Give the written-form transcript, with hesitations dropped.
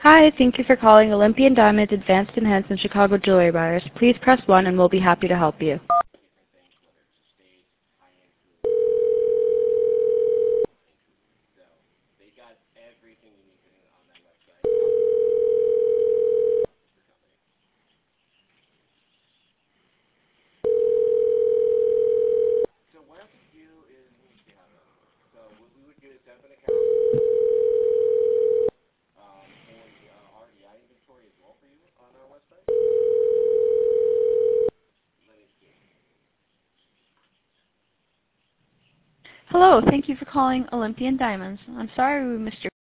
Hi, thank you for calling Olympian Diamonds Advanced Enhancement Chicago Jewelry Buyers. Please press 1 and we'll be happy to help you. Hello, thank you for calling Olympian Diamonds. I'm sorry we missed your